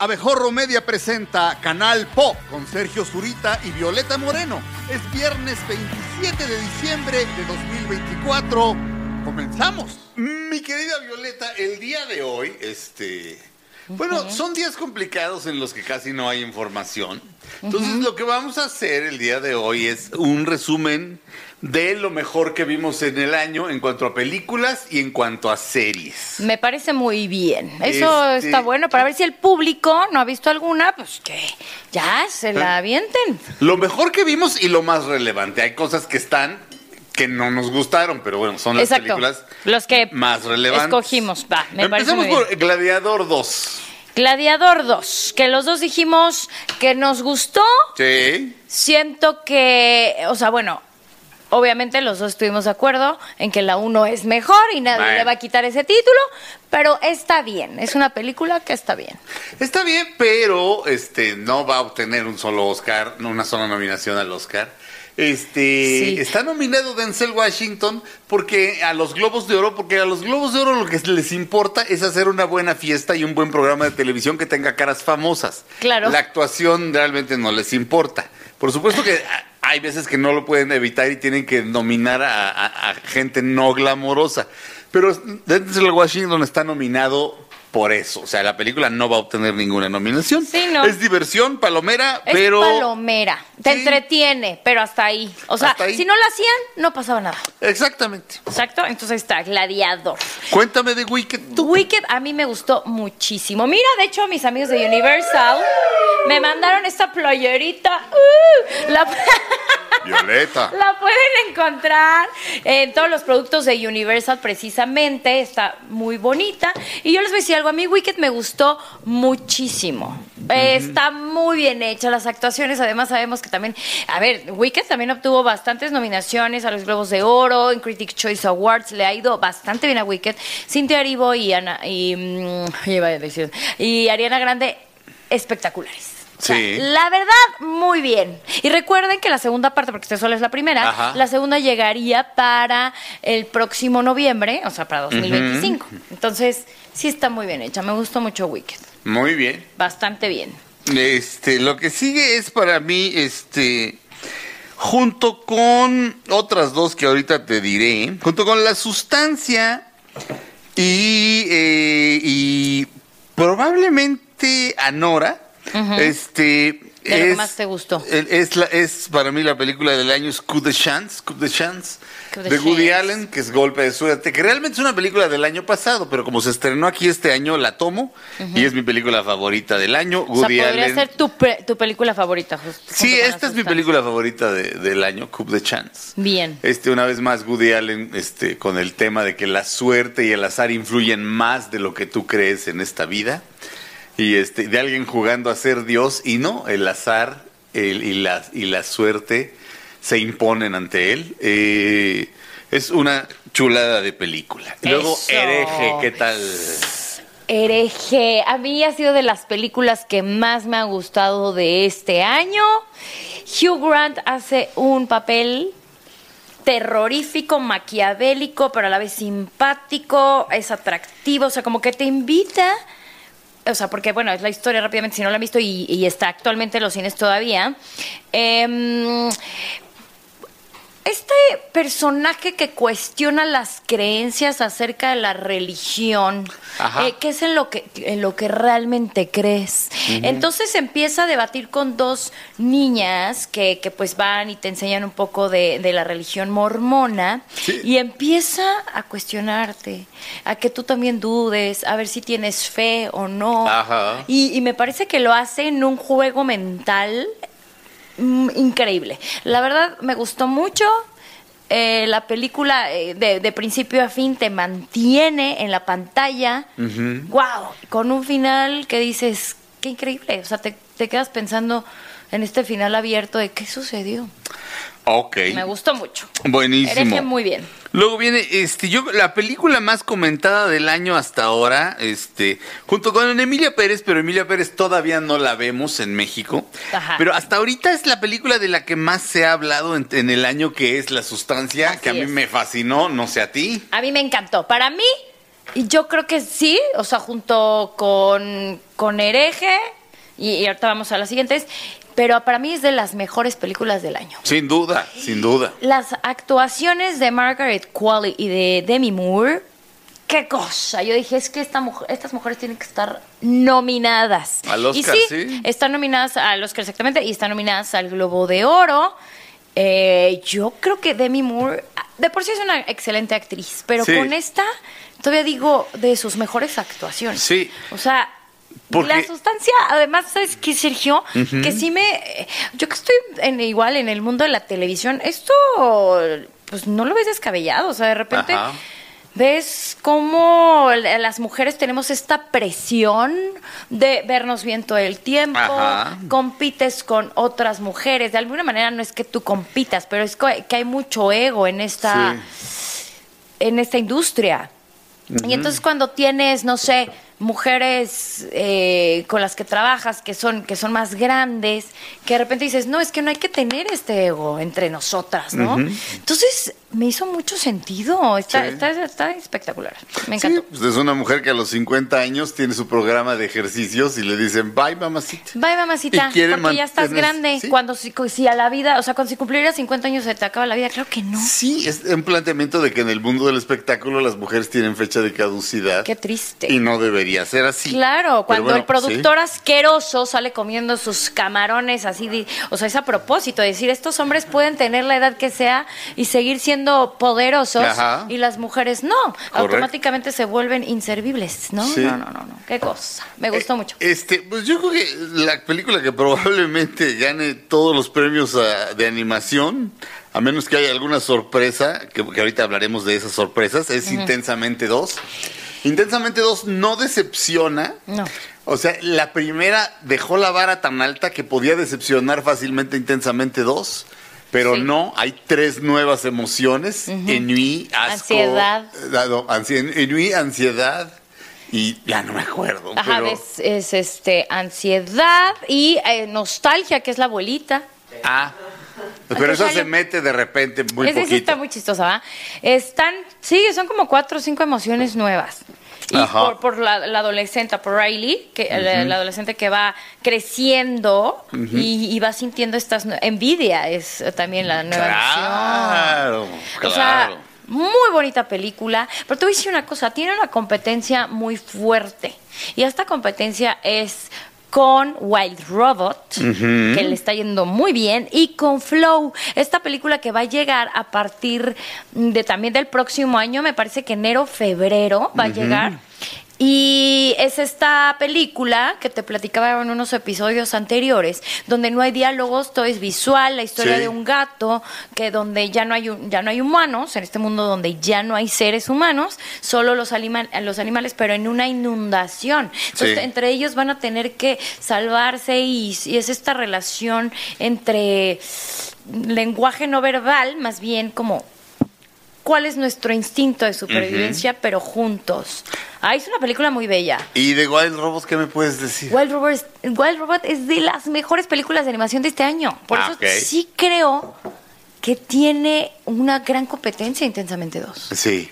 Abejorro Media presenta Canal Pop con Sergio Zurita y Violeta Moreno. Es viernes 27 de diciembre de 2024. Comenzamos. Mi querida Violeta, el día de hoy, bueno, son días complicados en los que casi no hay información. Entonces, lo que vamos a hacer el día de hoy es un resumen de lo mejor que vimos en el año en cuanto a películas y en cuanto a series. Me parece muy bien. Eso está bueno para ver si el público no ha visto alguna, pues que ya se la avienten. Lo mejor que vimos y lo más relevante. Hay cosas que están que no nos gustaron, pero bueno, son las películas los que más relevantes. Escogimos, va, me parece muy Empecemos bien. por Gladiador 2. Gladiador 2, que los dos dijimos que nos gustó. Sí. Siento que, o sea, bueno, obviamente los dos estuvimos de acuerdo en que la 1 es mejor y nadie le va a quitar ese título, pero está bien, es una película que está bien. Está bien, pero no va a obtener un solo Oscar, no una sola nominación al Oscar. Sí. Está nominado Denzel Washington porque a los Globos de Oro lo que les importa es hacer una buena fiesta y un buen programa de televisión que tenga caras famosas. Claro. La actuación realmente no les importa. Por supuesto que hay veces que no lo pueden evitar y tienen que nominar a gente no glamorosa. Pero Denzel Washington está nominado por eso. O sea, la película no va a obtener ninguna nominación. Sí, no. Es diversión, palomera, Es pero... palomera, te entretiene, pero hasta ahí. O sea, si no la hacían, no pasaba nada. Exactamente. Exacto, entonces está Gladiador. Cuéntame de Wicked. Wicked a mí me gustó muchísimo. Mira, de hecho, mis amigos de Universal me mandaron esta playerita. Violeta. La pueden encontrar en todos los productos de Universal precisamente. Está muy bonita. Y yo les voy a decir algo. A mí Wicked me gustó muchísimo. Está muy bien hecha. Las actuaciones, además sabemos que también... A ver, Wicked también obtuvo bastantes nominaciones a los Globos de Oro, en Critics' Choice Awards. Le ha ido bastante bien a Wicked. Cynthia Erivo y Ariana Grande, espectaculares. O sea, Sí. la verdad, muy bien. Y recuerden que la segunda parte, porque esta sola es la primera, Ajá. la segunda llegaría para el próximo noviembre, o sea, para 2025. Entonces, sí está muy bien hecha. Me gustó mucho Wicked. Muy bien. Bastante bien. Lo que sigue es para mí, junto con otras dos que ahorita te diré, junto con La Sustancia y probablemente Anora, De lo que más te gustó. Es para mí la película del año, es Coup de Chance de Woody Allen, que es Golpe de Suerte, que realmente es una película del año pasado, pero como se estrenó aquí este año, la tomo y es mi película favorita del año. Woody podría Allen. ser tu película favorita. Sí, esta es mi película favorita del año, Coup de Chance. Bien. Una vez más, Woody Allen, con el tema de que la suerte y el azar influyen más de lo que tú crees en esta vida. Y de alguien jugando a ser Dios, y no, el azar y la suerte se imponen ante él. Es una chulada de película. Luego, Eso. Hereje, ¿qué tal? Hereje, a mí ha sido de las películas que más me ha gustado de este año. Hugh Grant hace un papel terrorífico, maquiavélico, pero a la vez simpático, es atractivo, o sea, como que te invita... O sea, porque, bueno, es la historia rápidamente, si no la han visto y está actualmente en los cines todavía. Este personaje que cuestiona las creencias acerca de la religión, ¿qué es en lo que realmente crees? Entonces empieza a debatir con dos niñas que pues van y te enseñan un poco de la religión mormona, y empieza a cuestionarte, a que tú también dudes, a ver si tienes fe o no. Y me parece que lo hace en un juego mental increíble. La verdad me gustó mucho. La película de principio a fin te mantiene en la pantalla. Wow, con un final que dices, qué increíble. O sea, te quedas pensando en este final abierto de qué sucedió. Ok. Me gustó mucho. Buenísimo. Hereje muy bien. Luego viene, la película más comentada del año hasta ahora, junto con Emilia Pérez, pero Emilia Pérez todavía no la vemos en México. Pero hasta ahorita es la película de la que más se ha hablado en el año, que es La Sustancia, Así que a mí es. me fascinó, no sé a ti. A mí me encantó. Para mí, Y yo creo que sí, o sea, junto con Hereje, y ahorita vamos a las siguientes, pero para mí es de las mejores películas del año. Sin duda, sin duda. Las actuaciones de Margaret Qualley y de Demi Moore, qué cosa. Yo dije, es que estas mujeres tienen que estar nominadas. Al Oscar, y sí. Están nominadas al Oscar, exactamente, y están nominadas al Globo de Oro. Yo creo que Demi Moore, de por sí es una excelente actriz, pero con esta, todavía digo, de sus mejores actuaciones. Sí. O sea, la sustancia, además, ¿sabes qué, Sergio? Que sí yo que estoy igual en el mundo de la televisión, esto, pues no lo ves descabellado, o sea, de repente... Ajá. ¿Ves cómo las mujeres tenemos esta presión de vernos bien todo el tiempo? Ajá. Compites con otras mujeres. De alguna manera no es que tú compitas, pero es que hay mucho ego en esta industria. Uh-huh. Y entonces cuando tienes, no sé, mujeres con las que trabajas que son más grandes, que de repente dices, no, es que no hay que tener este ego entre nosotras, ¿no? Uh-huh. Entonces me hizo mucho sentido, está espectacular, me encantó. Sí, pues es una mujer que a los 50 años tiene su programa de ejercicios y le dicen, bye mamacita. Bye mamacita, porque ya estás grande. ¿Sí? Cuando si a la vida, o sea, cuando si cumplieras 50 años se te acaba la vida, claro que no. Sí, es un planteamiento de que en el mundo del espectáculo las mujeres tienen fecha de caducidad. Qué triste. Y no debería ser así. Claro, cuando el productor asqueroso sale comiendo sus camarones así, o sea, es a propósito, decir, estos hombres pueden tener la edad que sea y seguir siendo poderosos. Ajá. Y las mujeres no. Correcto. Automáticamente se vuelven inservibles, ¿no? Sí. No. Qué cosa. Me gustó mucho. Pues yo creo que la película que probablemente gane todos los premios de animación, a menos que haya alguna sorpresa, que ahorita hablaremos de esas sorpresas, es Intensamente 2. Intensamente 2 no decepciona. No. O sea, la primera dejó la vara tan alta que podía decepcionar fácilmente Intensamente 2. Pero no, hay 3 nuevas emociones: ennui, asco, ennui, ansiedad y ya no me acuerdo. Ajá, pero... es ansiedad y nostalgia, que es la abuelita. Pero esa se mete de repente muy poquito. Sí está muy chistosa, ¿verdad? Son como 4 o 5 emociones nuevas. Y por la adolescente, por Riley, que la adolescente que va creciendo y va sintiendo estas envidia, es también la nueva emoción. Claro. O sea, muy bonita película. Pero te voy a decir una cosa, tiene una competencia muy fuerte. Y esta competencia es con Wild Robot, que le está yendo muy bien, y con Flow, esta película que va a llegar a partir de también del próximo año, me parece que enero, febrero va a llegar. Y es esta película que te platicaba en unos episodios anteriores, donde no hay diálogos, todo es visual, la historia de un gato, que donde ya no hay humanos, en este mundo donde ya no hay seres humanos, solo los animales, pero en una inundación. Entonces, entre ellos van a tener que salvarse y es esta relación entre lenguaje no verbal, más bien como cuál es nuestro instinto de supervivencia, pero juntos. Es una película muy bella. ¿Y de Wild Robot qué me puedes decir? Wild Robot es de las mejores películas de animación de este año. Por eso sí creo que tiene una gran competencia Intensamente 2. Sí.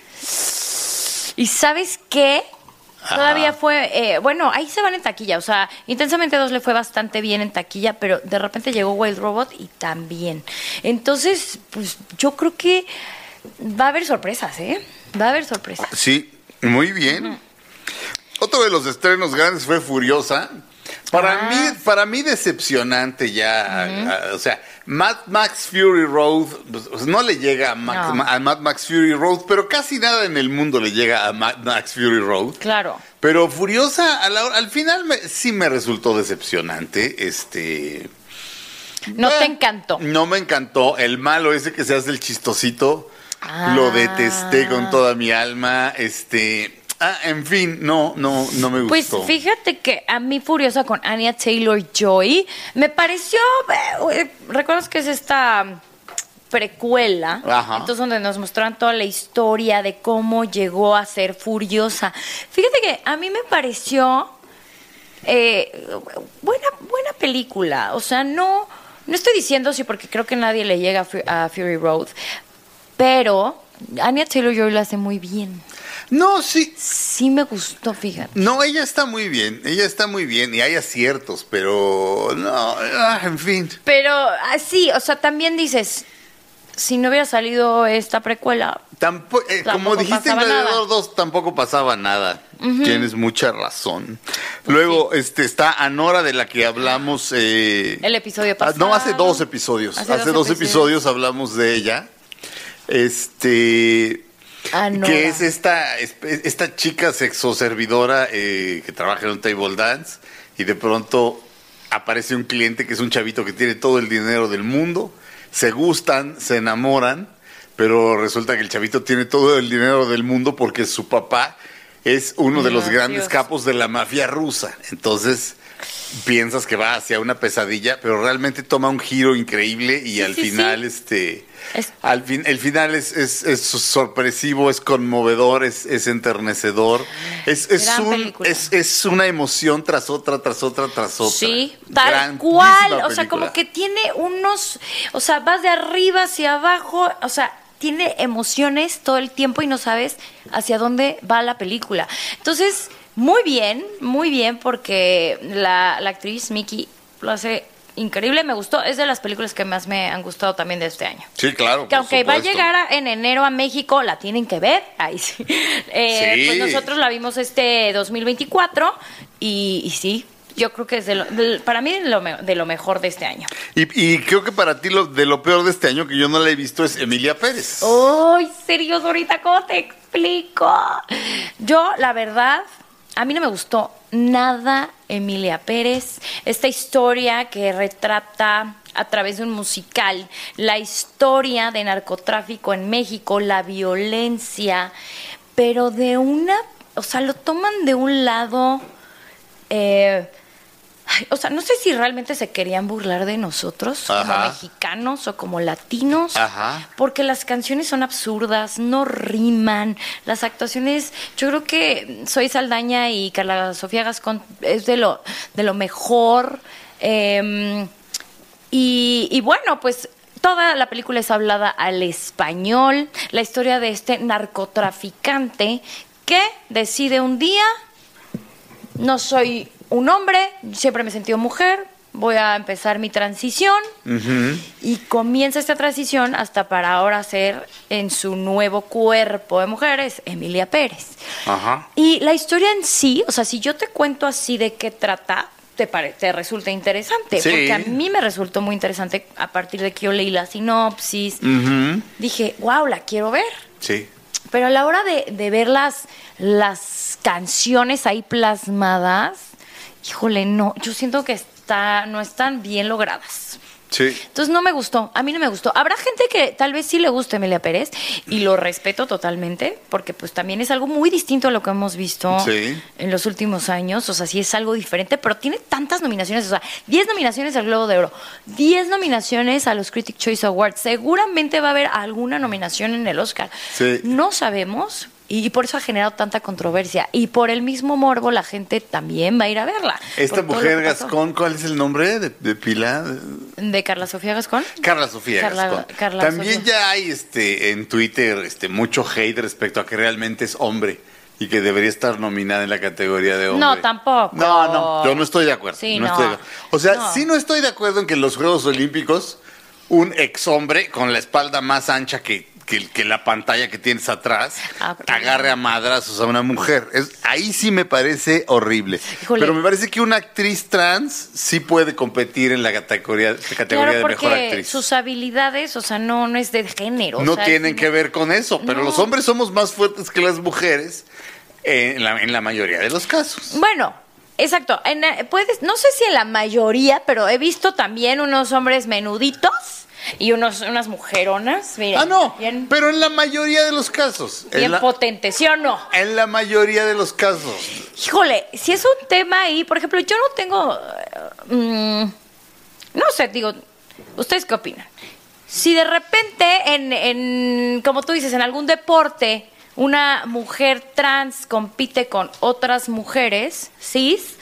¿Y sabes qué? Todavía fue... ahí se van en taquilla. O sea, Intensamente 2 le fue bastante bien en taquilla, pero de repente llegó Wild Robot y también. Entonces, pues yo creo que va a haber sorpresas, Va a haber sorpresas. Sí, muy bien. Otro de los estrenos grandes fue Furiosa. Para mí decepcionante ya. O sea, Mad Max Fury Road pues, no le llega a Mad Max Fury Road, pero casi nada en el mundo le llega a Mad Max Fury Road. Claro. Pero Furiosa al final sí me resultó decepcionante. No te encantó. No me encantó. El malo ese que se hace el chistosito, lo detesté con toda mi alma. En fin, no me gustó. Pues fíjate que a mí Furiosa con Anya Taylor-Joy me pareció, ¿recuerdas que es esta precuela? Entonces donde nos mostraron toda la historia de cómo llegó a ser Furiosa. Fíjate que a mí me pareció buena película. O sea, no estoy diciendo sí porque creo que nadie le llega a Fury Road, pero Anya Taylor-Joy lo hace muy bien. No, sí. Sí me gustó, fíjate. No, ella está muy bien y hay aciertos, pero no, en fin. Pero sí, o sea, también dices, si no hubiera salido esta precuela, como dijiste en Gladiador 2, tampoco pasaba nada. Tienes mucha razón. Luego está Anora, de la que hablamos. El episodio pasado. No, hace 2 episodios. Hace dos episodios hablamos de ella. Anora. Que es esta chica sexoservidora que trabaja en un table dance y de pronto aparece un cliente que es un chavito que tiene todo el dinero del mundo. Se gustan, se enamoran, pero resulta que el chavito tiene todo el dinero del mundo porque su papá es uno de los grandes capos de la mafia rusa. Entonces piensas que va hacia una pesadilla, pero realmente toma un giro increíble y al final el final es sorpresivo, es conmovedor, es enternecedor, es una emoción tras otra. Sí, tal cual, o sea, como que tiene unos, o sea, vas de arriba hacia abajo, o sea, tiene emociones todo el tiempo y no sabes hacia dónde va la película. Entonces, muy bien, porque la actriz Miki lo hace increíble, me gustó, es de las películas que más me han gustado también de este año. Sí, claro. Que aunque va a llegar en enero a México, la tienen que ver, ahí sí. Pues nosotros la vimos 2024 y sí, yo creo que es para mí de lo mejor de este año. Y creo que para ti de lo peor de este año, que yo no la he visto, es Emilia Pérez. ¡Ay, serio, ahorita cómo te explico! Yo, la verdad, a mí no me gustó nada Emilia Pérez. Esta historia que retrata a través de un musical la historia de narcotráfico en México, la violencia, pero o sea, lo toman de un lado... o sea, no sé si realmente se querían burlar de nosotros, como mexicanos o como latinos, porque las canciones son absurdas, no riman, las actuaciones, yo creo que Zoe Saldaña y Carla Sofía Gascón es de lo mejor, y bueno, pues toda la película es hablada al español, la historia de este narcotraficante que decide un día: no soy un hombre, siempre me he sentido mujer, voy a empezar mi transición. Y comienza esta transición hasta para ahora ser en su nuevo cuerpo de mujeres, Emilia Pérez. Y la historia en sí, o sea, si yo te cuento así de qué trata, te resulta interesante, porque a mí me resultó muy interesante a partir de que yo leí la sinopsis. Dije, wow, la quiero ver. Sí. Pero a la hora de ver las canciones ahí plasmadas, híjole, no, yo siento que no están bien logradas. Sí. Entonces no me gustó, a mí no me gustó. Habrá gente que tal vez sí le guste Emilia Pérez y lo respeto totalmente, porque pues también es algo muy distinto a lo que hemos visto en los últimos años. O sea, sí es algo diferente, pero tiene tantas nominaciones, o sea, 10 nominaciones al Globo de Oro, 10 nominaciones a los Critics' Choice Awards, seguramente va a haber alguna nominación en el Oscar. Sí. No sabemos. Y por eso ha generado tanta controversia. Y por el mismo morbo, la gente también va a ir a verla. Esta mujer Gascón, ¿cuál es el nombre de pila? ¿De Carla Sofía Gascón? Carla Sofía Gascón. También Sofía. Ya hay en Twitter mucho hate respecto a que realmente es hombre y que debería estar nominada en la categoría de hombre. No, tampoco. No, yo no estoy de acuerdo. Sí, O sea, sí no estoy de acuerdo en que en los Juegos Olímpicos un ex hombre con la espalda más ancha que la pantalla que tienes atrás agarre a madrazos a una mujer. Ahí sí me parece horrible. Híjole. Pero me parece que una actriz trans sí puede competir en la categoría de mejor actriz. Sus habilidades, o sea, no es de género. No tienen que ver con eso, pero los hombres somos más fuertes que las mujeres en la mayoría de los casos. Bueno, exacto. No sé si en la mayoría, pero he visto también unos hombres menuditos y unas mujeronas, miren. Bien, pero en la mayoría de los casos. Bien potentes, ¿sí o no? En la mayoría de los casos. Híjole, si es un tema ahí, por ejemplo, yo no tengo... no sé, digo, ¿ustedes qué opinan? Si de repente, como tú dices, en algún deporte, una mujer trans compite con otras mujeres cis,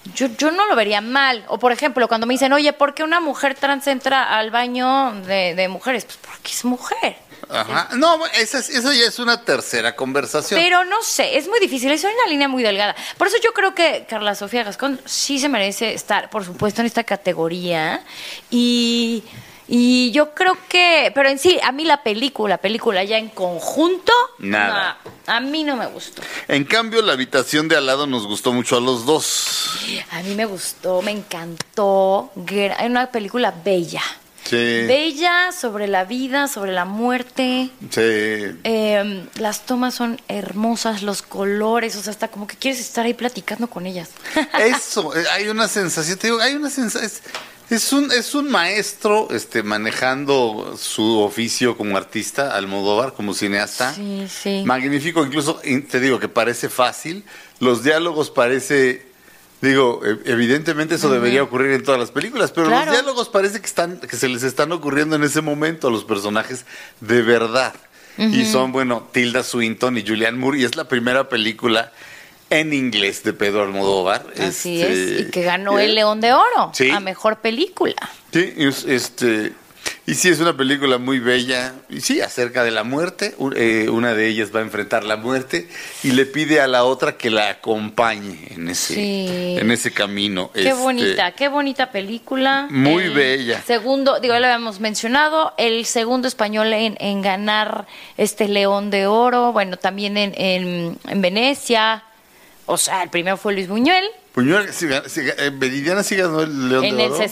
Yo no lo vería mal. O, por ejemplo, cuando me dicen, oye, ¿por qué una mujer trans entra al baño de mujeres? Pues porque es mujer. Ajá. No, eso ya es una tercera conversación. Pero no sé, es muy difícil, es una línea muy delgada. Por eso yo creo que Carla Sofía Gascón sí se merece estar, por supuesto, en esta categoría. Y yo creo que, pero en sí, a mí la película ya en conjunto, nada. No, a mí no me gustó. En cambio, La habitación de al lado nos gustó mucho a los dos. A mí me gustó, me encantó. Hay una película bella. Sí. Bella, sobre la vida, sobre la muerte. Sí. Las tomas son hermosas, los colores, o sea, hasta como que quieres estar ahí platicando con ellas. Eso, hay una sensación, te digo, hay una sensación. Es un maestro manejando su oficio como artista, Almodóvar, como cineasta. Sí, sí. Magnífico, incluso te digo que parece fácil. Los diálogos evidentemente eso debería ocurrir en todas las películas, pero claro, los diálogos parece que se les están ocurriendo en ese momento a los personajes de verdad. Y son, Tilda Swinton y Julianne Moore, y es la primera película en inglés de Pedro Almodóvar. Así es, y que ganó el León de Oro, ¿sí?, a mejor película. Sí, y sí, es una película muy bella, y sí, acerca de la muerte. Una de ellas va a enfrentar la muerte y le pide a la otra que la acompañe en ese camino. Qué bonita película. Muy bella. Segundo, ya lo habíamos mencionado, el segundo español en ganar este León de Oro, también en Venecia. O sea, el primero fue Luis Buñuel. Meridiana sí ganó el León de Oro. En el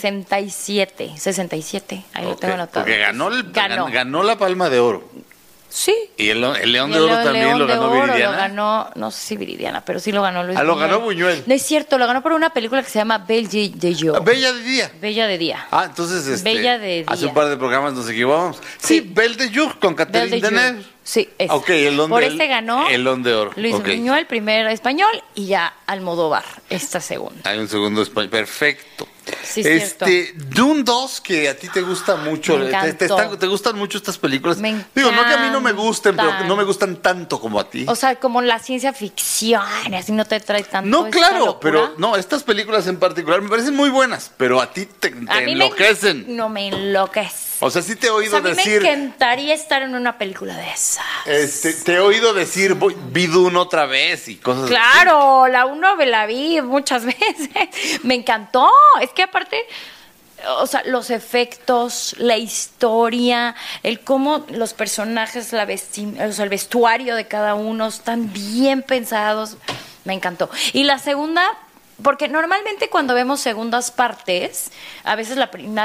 67. Ahí lo tengo anotado. Porque ganó la Palma de Oro. Sí. Y el León de Oro también lo ganó Viridiana. Lo ganó, no sé si Viridiana, pero sí lo ganó Luis Buñuel. Lo ganó Buñuel. No es cierto, lo ganó por una película que se llama Bella de Jour. Bella de Día. Bella de Día. Entonces Bella de Día. Hace un par de programas nos equivocamos. Sí, Belle de Jour con Catherine Deneuve. Sí, es. Por ese ganó el León de Oro. Luis Buñuel, primer español, y ya Almodóvar, esta segunda. Hay un segundo español, perfecto. Sí, cierto. Dune 2, que a ti te gusta mucho. ¿Te gustan mucho estas películas? Me encanta. Digo, no que a mí no me gusten, pero no me gustan tanto como a ti. O sea, como la ciencia ficción, así no te trae tanto. No, claro, pero estas películas en particular me parecen muy buenas, pero a ti te enloquecen. No me enloquece. O sea, sí te he oído decir... A mí me encantaría estar en una película de esas. Te he oído decir, vi Dune otra vez y cosas así. Claro, la 1 la vi muchas veces. Me encantó. Es que aparte, o sea, los efectos, la historia, el cómo los personajes, el vestuario de cada uno están bien pensados. Me encantó. Y la segunda... Porque normalmente cuando vemos segundas partes, a veces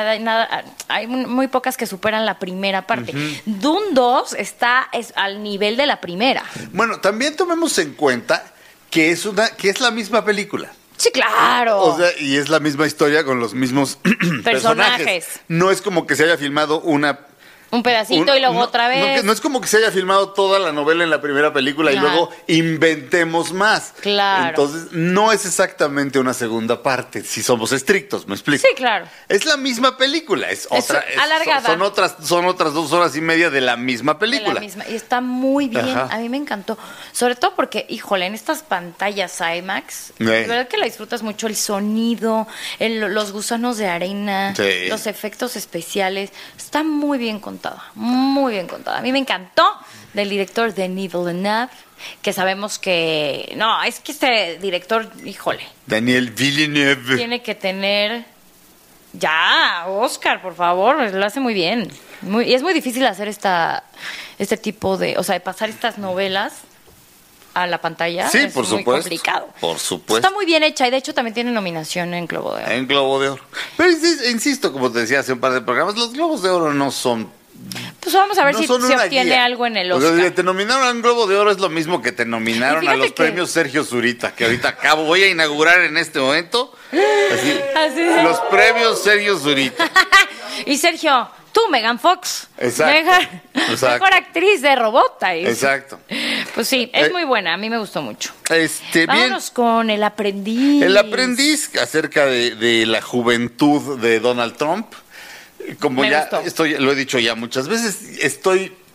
hay muy pocas que superan la primera parte. Dune 2 es al nivel de la primera. Bueno, también tomemos en cuenta que es la misma película. Sí, claro. O sea, y es la misma historia con los mismos personajes. No es como que se haya filmado un pedacito y luego otra vez. No es como que se haya filmado toda la novela en la primera película y luego inventemos más. Claro. Entonces, no es exactamente una segunda parte, si somos estrictos, ¿me explico? Sí, claro. Es la misma película, es alargada. Son otras 2 horas y media de la misma película. Y está muy bien, Ajá. A mí me encantó. Sobre todo porque, híjole, en estas pantallas IMAX, de verdad que la disfrutas mucho, el sonido, los gusanos de arena, los efectos especiales, está muy bien contada. Muy bien contada. A mí me encantó, del director Denis Villeneuve, que sabemos que... No, es que este director, híjole. Daniel Villeneuve. Tiene que tener... Ya, Oscar, por favor, lo hace muy bien. Y es muy difícil hacer este tipo de... O sea, de pasar estas novelas a la pantalla. Sí, es por muy supuesto. Complicado. Por supuesto. Está muy bien hecha y de hecho también tiene nominación en Globo de Oro. En Globo de Oro. Pero insisto, como te decía hace un par de programas, los Globos de Oro no son... Pues vamos a ver si se obtiene algo en el Oscar. O sea, te nominaron al Globo de Oro es lo mismo que te nominaron a los premios Sergio Zurita, que ahorita voy a inaugurar en este momento. Así los premios Sergio Zurita. Y Sergio, tú, Megan Fox. Exacto. Mejor actriz de Robota. Exacto. Pues sí, es muy buena, a mí me gustó mucho. Bien. Vámonos con El Aprendiz. El Aprendiz, acerca de la juventud de Donald Trump. Como lo he dicho ya muchas veces, estoy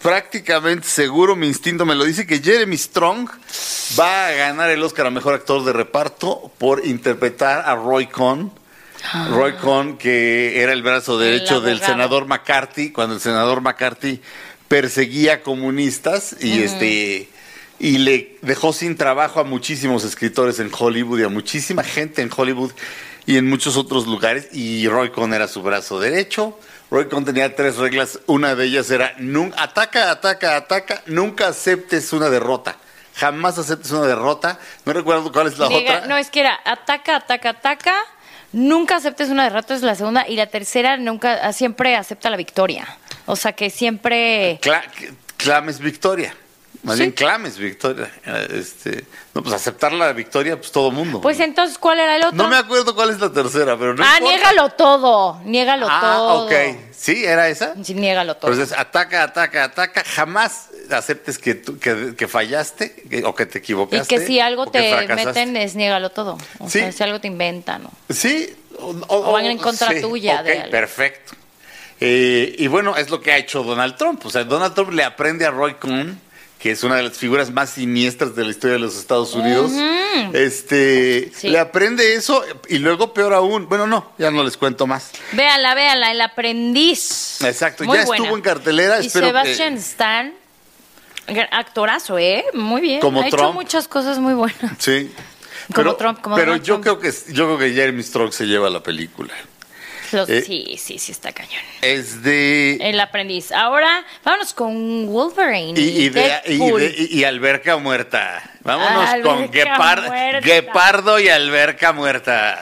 prácticamente seguro, mi instinto me lo dice, que Jeremy Strong va a ganar el Oscar a Mejor Actor de Reparto por interpretar a Roy Cohn. Roy Cohn, que era el brazo derecho del senador McCarthy, cuando el senador McCarthy perseguía comunistas y le dejó sin trabajo a muchísimos escritores en Hollywood y a muchísima gente en Hollywood y en muchos otros lugares, y Roy Cohn era su brazo derecho. Roy Cohn tenía 3 reglas, una de ellas era ataca, nunca aceptes una derrota. Jamás aceptes una derrota. No recuerdo cuál es la otra. No, es que era ataca, nunca aceptes una derrota, es la segunda, y la tercera, siempre acepta la victoria. O sea, que siempre... Clames victoria. Más bien clames victoria. No, pues aceptar la victoria, pues todo mundo. Pues entonces, ¿cuál era el otro? No me acuerdo cuál es la tercera, pero no importa. Niégalo todo. Ok. ¿Sí? ¿Era esa? Sí, niégalo todo. Entonces, ataca. Jamás aceptes que fallaste o que te equivocaste. Y que si algo te meten, es niégalo todo. O sea, si algo te inventan. Sí. O van en contra tuya. De algo. Perfecto. Y bueno, es lo que ha hecho Donald Trump. O sea, Donald Trump le aprende a Roy Cohn, que es una de las figuras más siniestras de la historia de los Estados Unidos. Le aprende eso y luego, peor aún, bueno, no, ya no les cuento más. Véala, El Aprendiz. Exacto, muy ya buena. Estuvo en cartelera. Y Sebastian Stan, actorazo, Muy bien. Como ha Trump. Hecho muchas cosas muy buenas. Sí. Como Trump. Pero yo creo que Jeremy Strong se lleva la película. Sí, está cañón. Es de... El Aprendiz. Ahora, vámonos con Wolverine. Y Alberca Muerta. Vámonos con Guepardo y Alberca Muerta.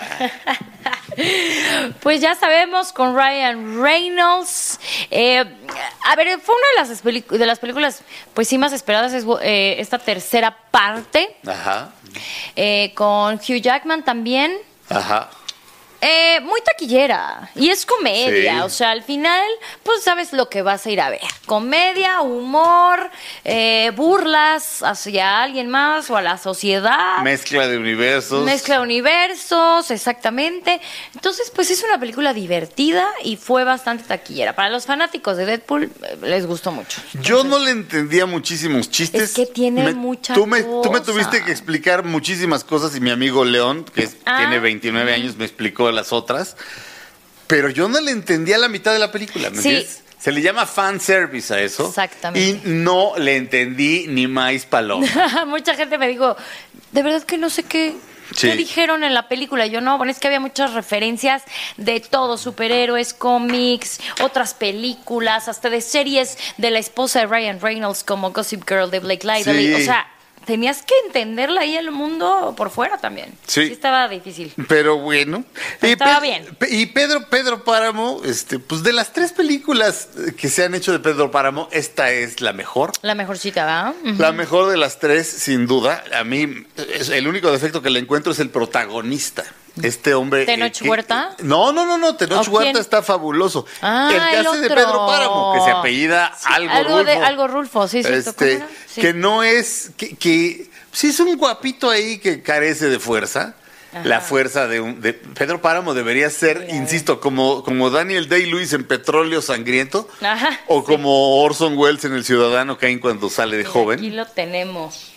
Pues ya sabemos, con Ryan Reynolds. A ver, fue una de las películas, pues sí, más esperadas, es esta tercera parte. Ajá. Con Hugh Jackman también. Ajá. Muy taquillera, y es comedia, sí. O sea, al final, pues sabes lo que vas a ir a ver. Comedia, humor, burlas hacia alguien más o a la sociedad. Mezcla de universos, exactamente. Entonces, pues es una película divertida y fue bastante taquillera. Para los fanáticos de Deadpool, les gustó mucho. Entonces, yo no le entendía muchísimos chistes. Es que tiene mucha tú me tuviste que explicar muchísimas cosas, y mi amigo León, que tiene 29 años, me explicó las otras, pero yo no le entendía la mitad de la película, ¿me entiendes? Se le llama fan service a eso. Exactamente. Y no le entendí ni maíz paloma. Mucha gente me dijo, de verdad que no sé qué dijeron en la película. Yo no, bueno, es que había muchas referencias de todo, superhéroes, cómics, otras películas, hasta de series de la esposa de Ryan Reynolds, como Gossip Girl de Blake Lively. O sea, tenías que entenderla ahí el mundo por fuera también. Sí estaba difícil. Pero bueno. Estaba bien. Y Pedro Páramo, pues de las 3 películas que se han hecho de Pedro Páramo, esta es la mejor. La mejorcita, ¿verdad? Uh-huh. La mejor de las 3, sin duda. A mí, el único defecto que le encuentro es el protagonista. Este hombre... ¿Tenoch Huerta? No. Tenoch Huerta está fabuloso. El que hace de Pedro Páramo, que se apellida Algo Rulfo, sí. Que no es... Que sí es un guapito ahí que carece de fuerza. Ajá. La fuerza de Pedro Páramo debería ser, insisto, como Daniel Day-Lewis en Petróleo Sangriento. Ajá, o como Orson Welles en El Ciudadano Kane cuando sale de joven. Aquí lo tenemos.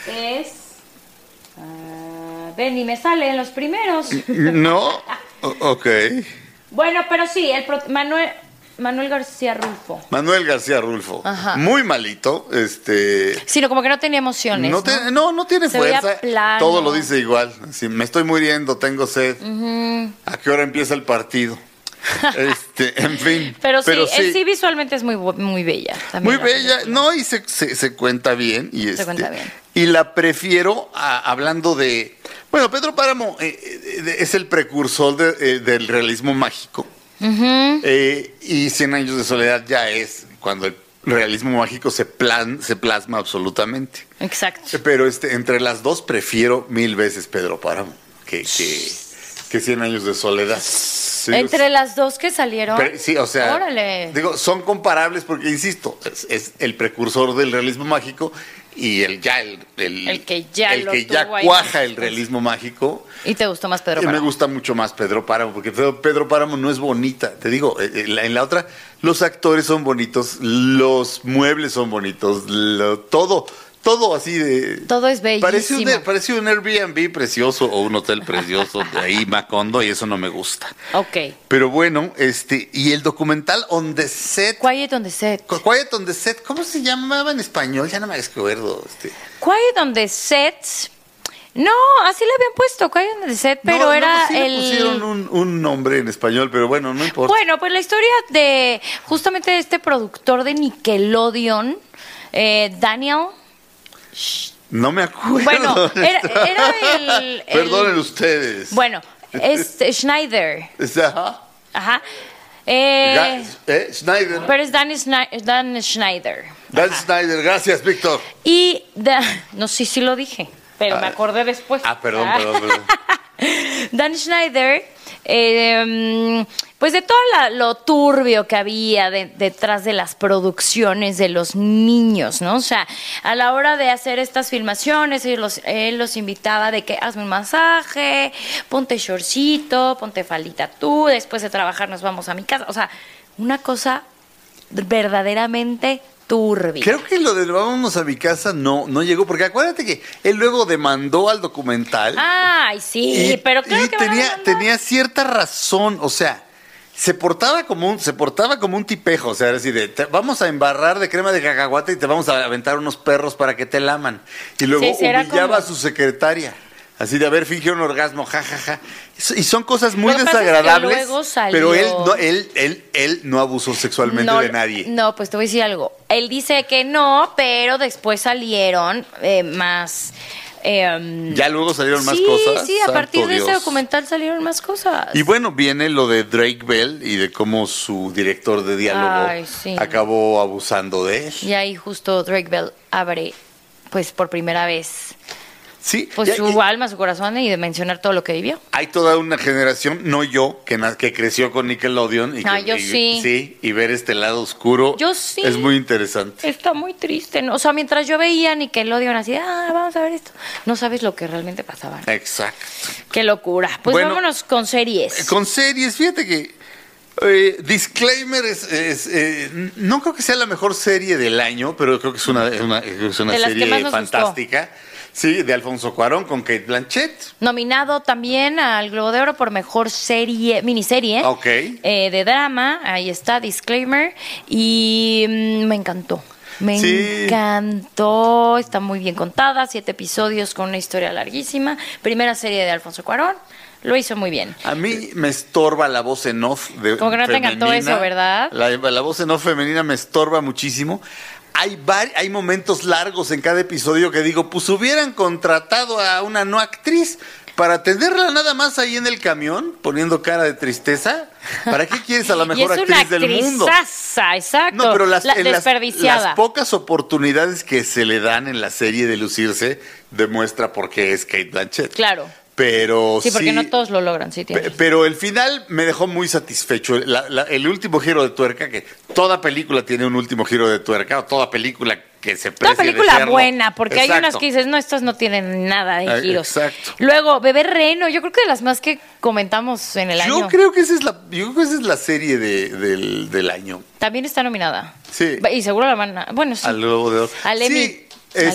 Ven, y me sale en los primeros. No, ok. Bueno, pero sí, Manuel García Rulfo. Manuel García Rulfo. Ajá. Muy malito. Sino como que no tenía emociones. No tiene fuerza. Todo lo dice igual. Así, me estoy muriendo, tengo sed. Uh-huh. ¿A qué hora empieza el partido? En fin. Pero sí, visualmente es muy bella. Muy bella. No, y se cuenta bien. Se cuenta bien. Y la prefiero hablando de... Bueno, Pedro Páramo es el precursor del realismo mágico. Uh-huh. Y 100 años de soledad ya es cuando el realismo mágico se plasma absolutamente. Exacto. Pero entre las dos prefiero 1000 veces Pedro Páramo que 100 años de soledad. Sí, entre las dos que salieron. Sí, o sea, órale. Digo, son comparables porque, insisto, es el precursor del realismo mágico y el que ya cuaja el realismo mágico. ¿Y te gustó más Pedro Páramo? Me gusta mucho más Pedro Páramo, porque Pedro Páramo no es bonita. Te digo, en la otra, los actores son bonitos, los muebles son bonitos, todo así de... Todo es bellísimo. Parece un Airbnb precioso o un hotel precioso de ahí, Macondo, y eso no me gusta. Ok. Pero bueno, y el documental On the Set... Quiet on the Set. Quiet on the Set, ¿cómo se llamaba en español? Ya no me acuerdo. Quiet on the Set... No, así le habían puesto, Quiet on the Set, pero no, era sí le pusieron un nombre en español, pero bueno, no importa. Bueno, pues la historia de justamente este productor de Nickelodeon, Daniel... No me acuerdo. Bueno, era el Perdonen ustedes. Bueno, es Schneider. Ajá. Schneider. Pero es Dan Schneider. Dan Schneider, gracias, Víctor. Y no sé si lo dije, pero me acordé después. Perdón. Dan Schneider, pues de todo lo turbio que había detrás de las producciones de los niños, ¿no? O sea, a la hora de hacer estas filmaciones, él los invitaba de que hazme un masaje, ponte shortcito, ponte faldita tú, después de trabajar nos vamos a mi casa. O sea, una cosa verdaderamente turbia. Creo que lo de vámonos a mi casa no llegó, porque acuérdate que él luego demandó al documental. Ay, sí, pero creo que tenía cierta razón, o sea, se portaba como un tipejo, o sea, es decir, vamos a embarrar de crema de cacahuate y te vamos a aventar unos perros para que te laman. Y luego humillaba a su secretaria. Así de haber fingido un orgasmo, jajaja. Y son cosas muy desagradables. Es que pero él no abusó sexualmente de nadie. No, pues te voy a decir algo. Él dice que no, pero después salieron más. Ya luego salieron más cosas. Sí, a partir de ese documental salieron más cosas. Y bueno, viene lo de Drake Bell y de cómo su director de diálogo acabó abusando de él. Y ahí justo Drake Bell abre, pues por primera vez. Sí, pues su alma, su corazón y de mencionar todo lo que vivió. Hay toda una generación, no yo, que creció con Nickelodeon yo sí. Sí, y ver este lado oscuro yo sí. Es muy interesante. Está muy triste, ¿no? O sea, mientras yo veía Nickelodeon así, vamos a ver esto, no sabes lo que realmente pasaba, ¿no? Exacto. Qué locura. Pues bueno, vámonos con series. Con series, fíjate que Disclaimer no creo que sea la mejor serie del año, pero creo que es una serie fantástica. Sí, de Alfonso Cuarón con Cate Blanchett. Nominado también al Globo de Oro por mejor miniserie de drama. Ahí está, Disclaimer. Y me encantó. Me encantó. Está muy bien contada. 7 episodios con una historia larguísima. Primera serie de Alfonso Cuarón. Lo hizo muy bien. A mí me estorba la voz en off femenina. Como que no te encantó eso, ¿verdad? La voz en off femenina me estorba muchísimo. Hay momentos largos en cada episodio que digo, pues hubieran contratado a una no actriz para tenerla nada más ahí en el camión, poniendo cara de tristeza. ¿Para qué quieres a la mejor actriz del mundo? Exacto. No, pero desperdiciada. Las pocas oportunidades que se le dan en la serie de lucirse demuestra por qué es Cate Blanchett. Claro. Pero sí, porque no todos lo logran, pero el final me dejó muy satisfecho. El último giro de tuerca, que toda película tiene un último giro de tuerca, o toda película que se precie. Una película de serlo. Buena, porque hay unas que dices, no, estas no tienen nada de giros. Exacto. Luego, Bebé Reno, yo creo que de las más que comentamos en el año. Yo creo que esa es la serie del año. También está nominada. Sí. Y seguro la van a... Bueno, sí. Al Globo de Oro. Al Emmy. Sí,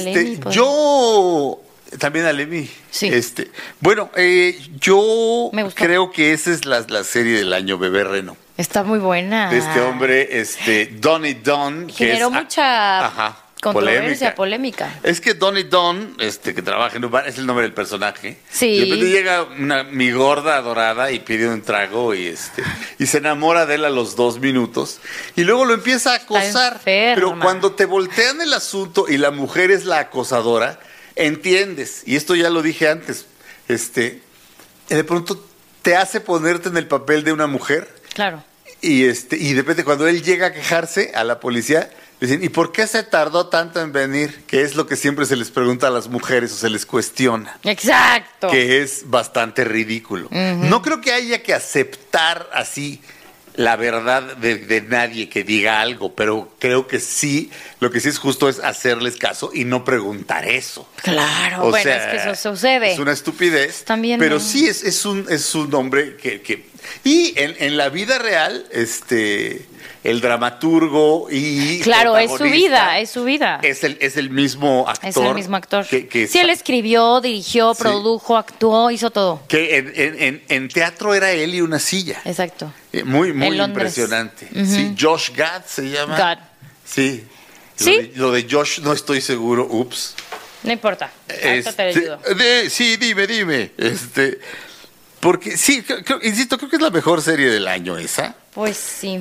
yo... También al Emmy. Sí. Bueno, yo creo que esa es la serie del año, Bebé Reno. Está muy buena. De este hombre, Donnie Don. Generó mucha controversia, polémica. Es que Donnie Don, que trabaja en un bar, es el nombre del personaje. Sí. Y de repente llega mi gorda adorada y pide un trago y se enamora de él a los 2 minutos. Y luego lo empieza a acosar. Pero cuando te voltean el asunto y la mujer es la acosadora, entiendes, y esto ya lo dije antes, de pronto te hace ponerte en el papel de una mujer. Claro. Y de repente cuando él llega a quejarse a la policía, le dicen, ¿y por qué se tardó tanto en venir? Que es lo que siempre se les pregunta a las mujeres o se les cuestiona. Exacto. Que es bastante ridículo. Uh-huh. No creo que haya que aceptar así la verdad de nadie que diga algo, pero creo que sí, lo que sí es justo es hacerles caso y no preguntar eso. Claro, o sea, es que eso sucede. Es una estupidez, también, pero sí es un hombre que y en la vida real, el dramaturgo y claro, es su vida. Es el mismo actor. Es el mismo actor. Sí, él escribió, dirigió, produjo, actuó, hizo todo. Que en teatro era él y una silla. Exacto. Muy impresionante. Uh-huh. Sí, Josh Gad se llama. Gad. Sí. ¿Sí? Lo de Josh no estoy seguro. Ups. No importa. Ahorita te ayudo. Sí, dime. Porque sí, insisto, creo que es la mejor serie del año esa. Pues sí.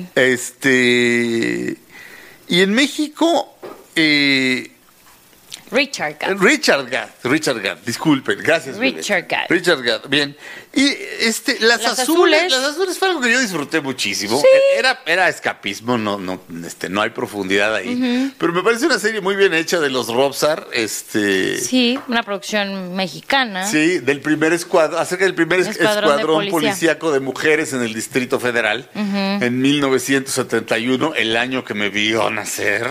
Y en México Richard Gad, disculpen, gracias. Richard Gad, bien. Y las azules fue algo que yo disfruté muchísimo. Sí. Era escapismo, no hay profundidad ahí. Pero me parece una serie muy bien hecha de los Robsar, Sí, una producción mexicana. Sí, acerca del primer escuadrón policíaco de mujeres en el Distrito Federal, en 1971, el año que me vio nacer.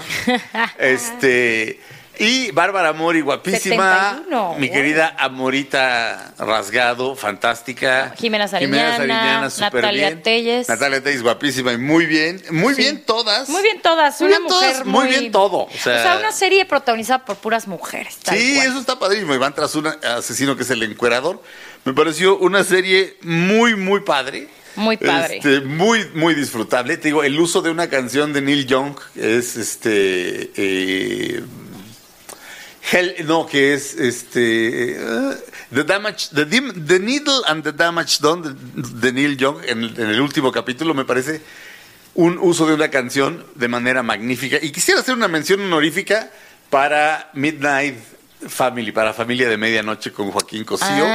Y Bárbara Mori, guapísima. 71, mi querida Amorita Rasgado, fantástica. Jimena Sariñana, Natalia Telles. Natalia Telles, guapísima y muy bien. Muy bien todas. Muy bien todas. Una mujer muy bien todo. O sea, una serie protagonizada por puras mujeres. Sí, cual. Eso está padrísimo. Y van tras un asesino que es el encuerador. Me pareció una serie muy, muy padre. Muy padre. Muy, muy disfrutable. Te digo, el uso de una canción de Neil Young es que es The Needle and the Damage Done de Neil Young en el último capítulo. Me parece un uso de una canción de manera magnífica. Y quisiera hacer una mención honorífica para Midnight Family, para Familia de Medianoche con Joaquín Cosío.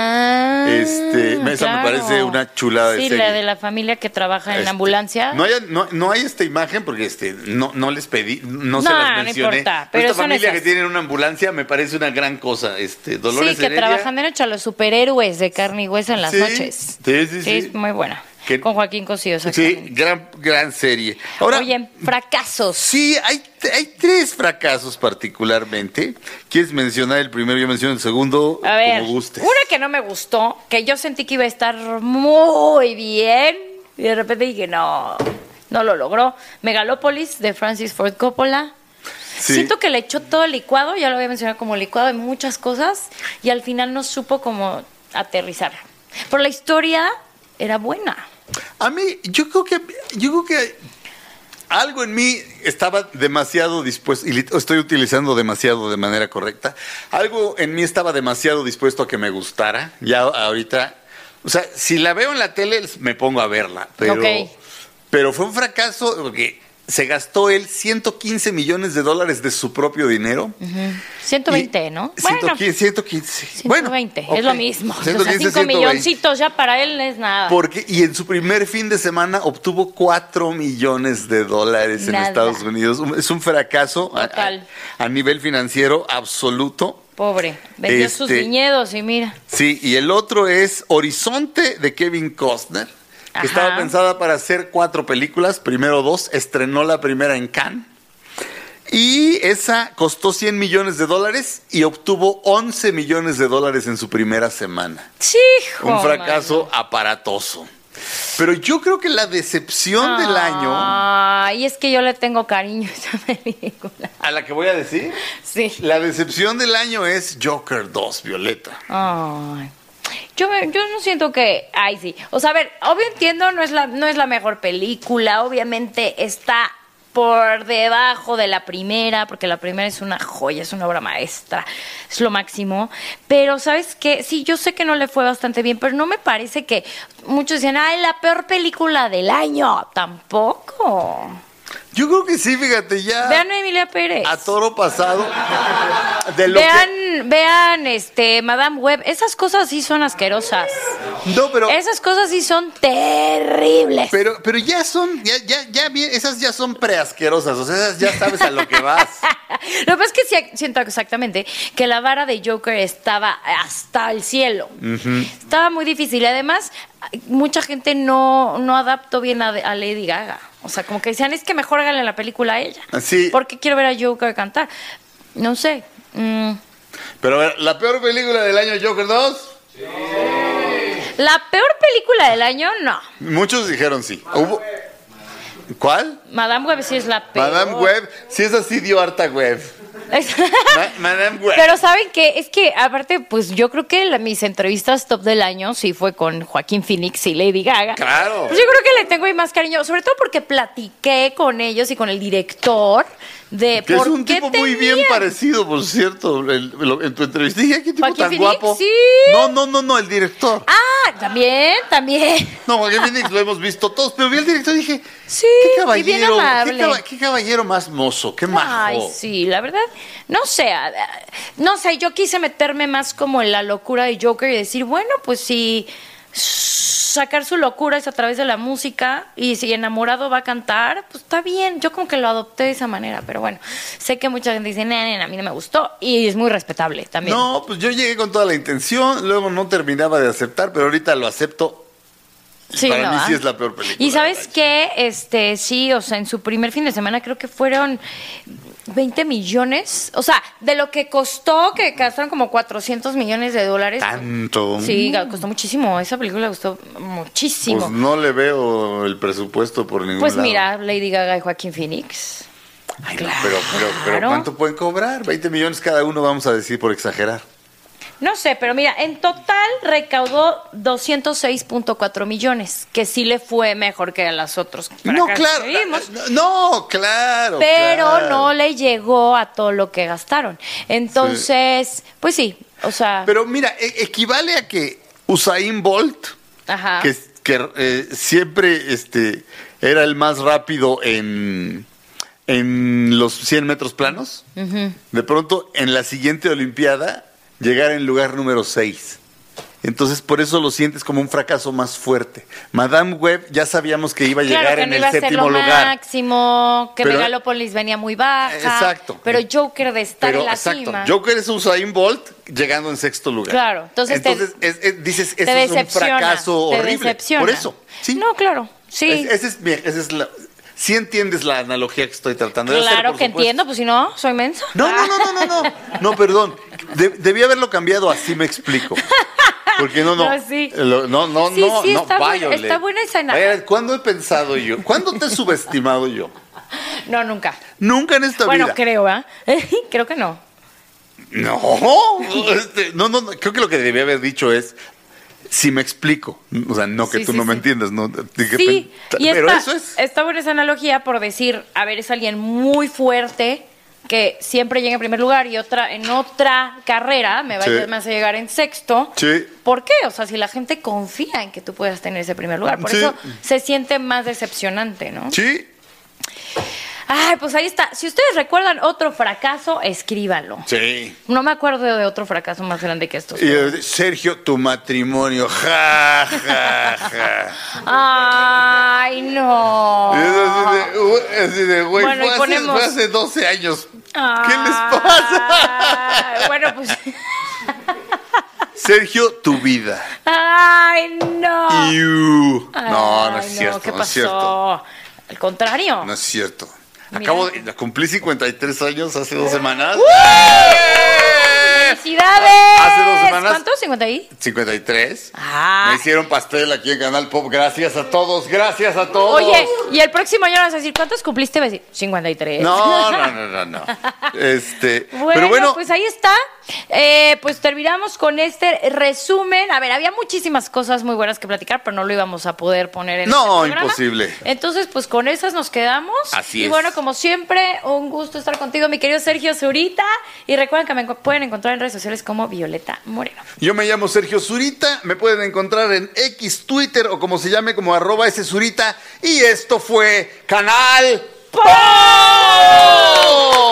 Esa me parece una chulada de serie. Sí, la de la familia que trabaja en la ambulancia. No hay esta imagen porque no les pedí, no se las mencioné. No importa, pero esta familia que tiene una ambulancia me parece una gran cosa. Dolores que Heredia, trabajan de noche a los superhéroes de carne y hueso en las noches. Sí. Es muy buena. Con Joaquín Cosío, exactamente. Sí, gran serie. Ahora, oye, fracasos. Sí, hay 3 fracasos particularmente. ¿Quieres mencionar el primero? Yo menciono el segundo. A ver, como gustes. Una que no me gustó, que yo sentí que iba a estar muy bien, y de repente dije, no lo logró. Megalópolis, de Francis Ford Coppola. Sí. Siento que le echó todo el licuado, ya lo había mencionado como licuado de muchas cosas, y al final no supo cómo aterrizar. Pero la historia era buena. A mí, yo creo que algo en mí estaba demasiado dispuesto, y estoy utilizando demasiado de manera correcta, algo en mí estaba demasiado dispuesto a que me gustara. Ya ahorita, o sea, si la veo en la tele, me pongo a verla. Pero fue un fracaso porque se gastó él $115 millones de su propio dinero. 120, ¿no? 115. 120, es lo mismo. 115, 5 milloncitos ya para él es nada. Y en su primer fin de semana obtuvo $4 millones en Estados Unidos. Es un fracaso a nivel financiero absoluto. Pobre, vendió sus viñedos y mira. Sí, y el otro es Horizonte de Kevin Costner. Que estaba pensada para hacer 4 películas, primero 2, estrenó la primera en Cannes, y esa costó $100 millones y obtuvo $11 millones en su primera semana. Sí, un fracaso aparatoso. Pero yo creo que la decepción del año... Y es que yo le tengo cariño a esa película. ¿A la que voy a decir? Sí. La decepción del año es Joker 2, Violeta. Ay. Yo no siento que... Ay, sí. O sea, a ver, obvio entiendo, no es la mejor película. Obviamente está por debajo de la primera, porque la primera es una joya, es una obra maestra. Es lo máximo. Pero, ¿sabes qué? Sí, yo sé que no le fue bastante bien, pero no me parece que... Muchos decían, ay, la peor película del año. Tampoco. Yo creo que sí, fíjate, ya. Vean a Emilia Pérez. A toro pasado. Vean vean, Madame Web. Esas cosas sí son asquerosas. No, pero... Esas cosas sí son terribles. Pero ya son, ya bien, esas ya son preasquerosas, o sea, esas ya sabes a lo que vas. Lo que pasa es que sí, siento exactamente que la vara de Joker estaba hasta el cielo. Estaba muy difícil. Y además, mucha gente no adaptó bien a Lady Gaga. O sea, como que decían, es que mejor háganle la película a ella. Sí. Porque quiero ver a Joker cantar. No sé. Pero a ver, ¿la peor película del año Joker 2? Sí. ¿La peor película del año? No. Muchos dijeron sí. ¿Cuál? Madame Web sí es la peor. Madame Web, sí es así, dio harta web. Madame Web. Pero ¿saben qué? Es que aparte, pues yo creo que mis entrevistas top del año sí fue con Joaquín Phoenix y Lady Gaga. Claro. Pues yo creo que le tengo ahí más cariño, sobre todo porque platiqué con ellos y con el director de que por es un qué tipo muy bien parecido, por cierto, en tu entrevista. Dije, ¿qué tipo ¿Joaquín tan Phoenix? guapo? Sí. No, el director. Ah, también. No, Joaquín Phoenix lo hemos visto todos, pero vi al director y dije, Sí, qué caballero, y bien amable. qué caballero más mozo, qué majo. Ay, sí, la verdad, no sé, yo quise meterme más como en la locura de Joker y decir, bueno, pues si sacar su locura es a través de la música y si enamorado va a cantar, pues está bien. Yo como que lo adopté de esa manera, pero bueno, sé que mucha gente dice, a mí no me gustó y es muy respetable también. No, pues yo llegué con toda la intención, luego no terminaba de aceptar, pero ahorita lo acepto. Sí, para mí sí es la peor película. Y ¿sabes qué? Sí, o sea, en su primer fin de semana creo que fueron 20 millones. O sea, de lo que costó, que gastaron como 400 millones de dólares. ¿Tanto? Sí, costó muchísimo. Esa película gustó muchísimo. Pues no le veo el presupuesto por ningún Pues lado. mira, Lady Gaga y Joaquín Phoenix. Ay, no, pero ¿cuánto pueden cobrar? 20 millones cada uno, vamos a decir, por exagerar. No sé, pero mira, en total recaudó 206.4 millones, que sí le fue mejor que a las otros. No, claro. No, claro. Pero claro. no le llegó a todo lo que gastaron. Entonces, pues sí, o sea. Pero mira, equivale a que Usain Bolt, Ajá. que siempre era el más rápido en los 100 metros planos, de pronto en la siguiente Olimpiada llegar en lugar número 6. Entonces, por eso lo sientes como un fracaso más fuerte. Madame Web ya sabíamos que iba a llegar en el séptimo lugar. Máximo, que pero, Megalópolis venía muy baja. Exacto. Pero Joker de estar en la cima. Joker es Usain Bolt llegando en sexto lugar. Claro. Entonces dices, eso es un fracaso horrible. Te decepciona. Por eso. ¿Sí? No, claro. Sí. Esa es la... Sí entiendes la analogía que estoy tratando de hacer, Claro por que supuesto. entiendo, pues si no, soy mensa. No, perdón. Debí haberlo cambiado, así me explico. Porque no. Sí. No, está buena esa analogía. ¿Cuándo he pensado yo? ¿Cuándo te he subestimado yo? No, nunca. Nunca en esta vida. Bueno, creo, ¿eh? Creo que no. No, no, creo que lo que debí haber dicho es, si me explico, o sea, no que tú no me entiendas, ¿no? Sí, pero eso es. Está buena esa analogía por decir, a ver, es alguien muy fuerte que siempre llega en primer lugar y en otra carrera me vas a llegar en sexto. Sí. ¿Por qué? O sea, si la gente confía en que tú puedas tener ese primer lugar, por eso se siente más decepcionante, ¿no? Sí. Ay, pues ahí está. Si ustedes recuerdan otro fracaso, escríbanlo. Sí. No me acuerdo de otro fracaso más grande que estos. Y Sergio, tu matrimonio, ja. Ay, no. Y es así de, güey, bueno, fue hace 12 años. Ay, ¿Qué les pasa? Bueno, pues... Sergio, tu vida. Ay, no. No es cierto, ¿qué no pasó? es cierto. Al contrario. No es cierto. Mira. Cumplí 53 años hace 2 semanas. ¡Felicidades! Hace 2 semanas. ¿Cuántos? ¿50 53. Ah. Me hicieron pastel aquí en Canal Pop. Gracias a todos, gracias a todos. Oye, y el próximo año vas a decir, ¿cuántos cumpliste? Vas a decir, 53. No. Pero bueno, pues ahí está. Pues terminamos con este resumen. A ver, había muchísimas cosas muy buenas que platicar, pero no lo íbamos a poder poner en este programa. Imposible. Entonces, pues con esas nos quedamos. Así y es. Bueno, como siempre, un gusto estar contigo, mi querido Sergio Zurita. Y recuerden que me pueden encontrar en redes sociales como Violeta Moreno. Yo me llamo Sergio Zurita. Me pueden encontrar en X, Twitter o como se llame, como @szurita. Y esto fue Canal Pop.